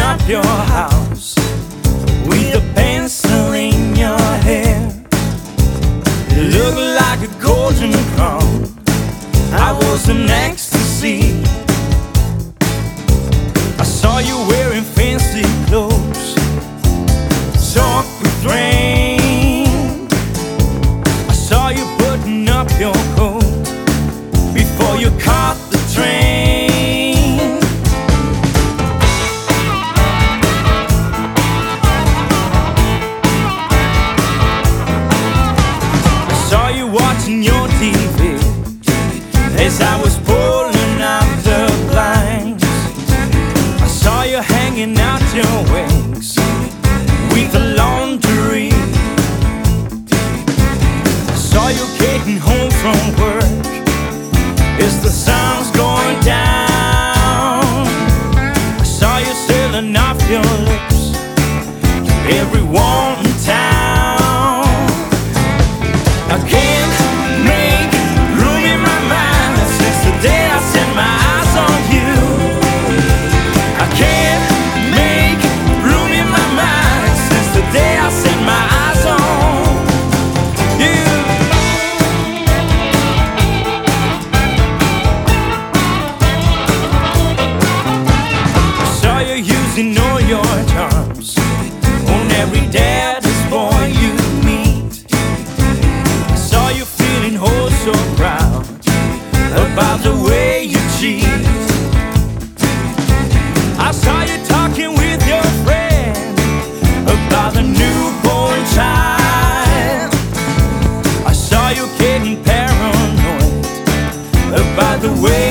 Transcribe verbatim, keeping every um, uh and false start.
up your house with a pencil in your hair. You look like a golden crown. I was an ecstasy. I saw you wearing fancy clothes, talk with rain. I saw you putting up your coat before you caught the train. I saw you watching your T V as I was pulling out the blinds. I saw you hanging out your wings with the laundry. I saw you getting home from work as the sun's going down. I saw you selling off your lips to everyone in town. I can't make room in my mind since the day I set my eyes on you. I can't make room in my mind since the day I set my eyes on you. I saw you using all your charms on every daddy's boy you meet. I saw you feeling oh so proud about the way you cheat. I saw you talking with your friend about the newborn child. I saw you getting paranoid about the way